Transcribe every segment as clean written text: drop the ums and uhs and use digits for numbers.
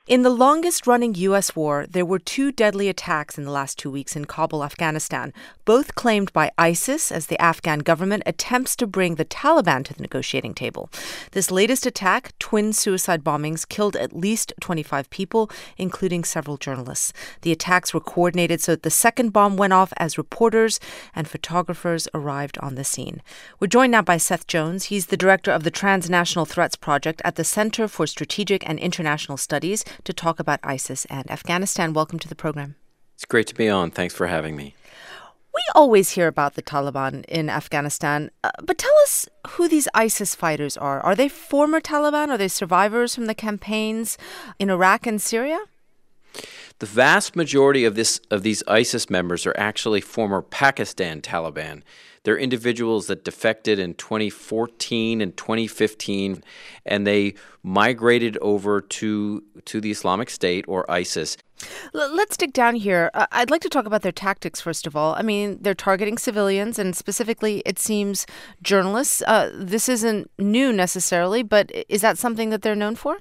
In the longest-running U.S. war, there were two deadly attacks in the last 2 weeks in Kabul, Afghanistan, both claimed by ISIS as the Afghan government attempts to bring the Taliban to the negotiating table. This latest attack, twin suicide bombings, killed at least 25 people, including several journalists. The attacks were coordinated so that the second bomb went off as reporters and photographers arrived on the scene. We're joined now by Seth Jones. He's the director of the Transnational Threats Project at the Center for Strategic and International Studies, to talk about ISIS and Afghanistan. Welcome to the program. It's great to be on. Thanks for having me. We always hear about the Taliban in Afghanistan, but tell us who these ISIS fighters are. Are they former Taliban? Are they survivors from the campaigns in Iraq and Syria? The vast majority of these ISIS members are actually former Pakistan Taliban. They're individuals that defected in 2014 and 2015, and they migrated over to the Islamic State or ISIS. Let's dig down here. I'd like to talk about their tactics, first of all. I mean, they're targeting civilians, and specifically, it seems, journalists. This isn't new necessarily, but is that something that they're known for?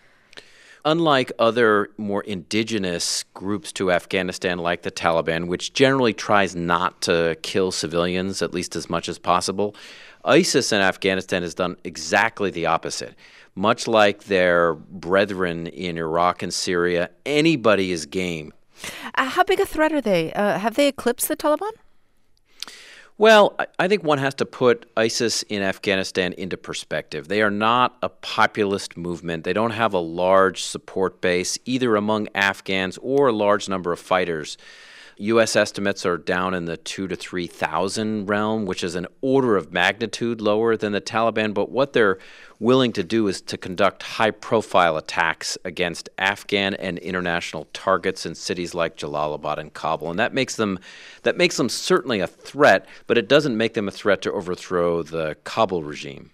Unlike other more indigenous groups to Afghanistan, like the Taliban, which generally tries not to kill civilians, at least as much as possible, ISIS in Afghanistan has done exactly the opposite. Much like their brethren in Iraq and Syria, anybody is game. How big a threat are they? Have they eclipsed the Taliban? Well, I think one has to put ISIS in Afghanistan into perspective. They are not a populist movement. They don't have a large support base, either among Afghans or a large number of fighters. U.S. estimates are down in the 2,000 to 3,000 realm, which is an order of magnitude lower than the Taliban. But what they're willing to do is to conduct high-profile attacks against Afghan and international targets in cities like Jalalabad and Kabul. And that makes them certainly a threat, but it doesn't make them a threat to overthrow the Kabul regime.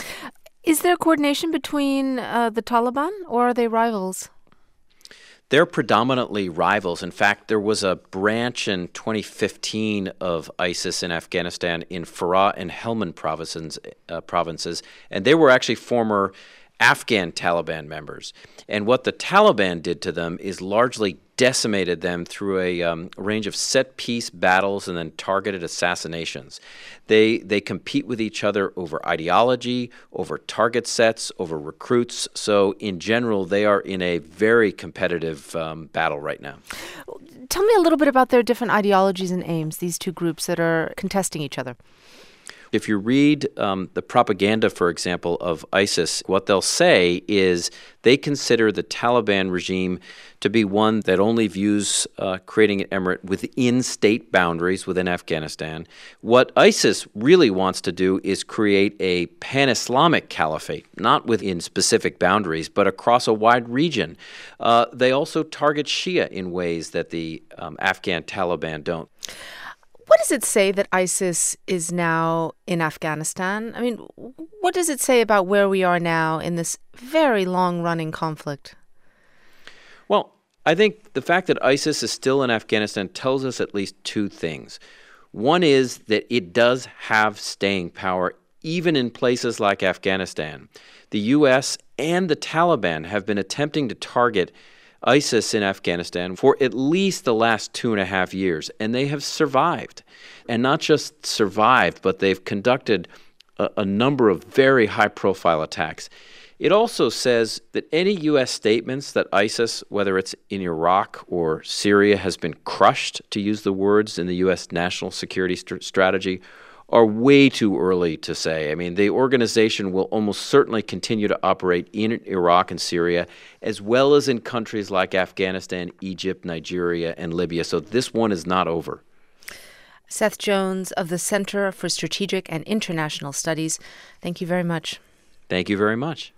Is there coordination between the Taliban, or are they rivals? They're predominantly rivals. In fact, there was a branch in 2015 of ISIS in Afghanistan in Farah and Helmand provinces, and they were actually former Afghan Taliban members. And what the Taliban did to them is largely decimated them through a range of set-piece battles and then targeted assassinations. They compete with each other over ideology, over target sets, over recruits. So in general, they are in a very competitive battle right now. Tell me a little bit about their different ideologies and aims, these two groups that are contesting each other. If you read the propaganda, for example, of ISIS, what they'll say is they consider the Taliban regime to be one that only views creating an emirate within state boundaries within Afghanistan. What ISIS really wants to do is create a pan-Islamic caliphate, not within specific boundaries, but across a wide region. They also target Shia in ways that the Afghan Taliban don't. What does it say that ISIS is now in Afghanistan? I mean, what does it say about where we are now in this very long-running conflict? Well, I think the fact that ISIS is still in Afghanistan tells us at least two things. One is that it does have staying power, even in places like Afghanistan. The U.S. and the Taliban have been attempting to target ISIS in Afghanistan for at least the last 2.5 years, and they have survived. And not just survived, but they've conducted a number of very high-profile attacks. It also says that any U.S. statements that ISIS, whether it's in Iraq or Syria, has been crushed, to use the words in the U.S. national security strategy, are way too early to say. I mean, the organization will almost certainly continue to operate in Iraq and Syria, as well as in countries like Afghanistan, Egypt, Nigeria, and Libya. So this one is not over. Seth Jones of the Center for Strategic and International Studies, thank you very much. Thank you very much.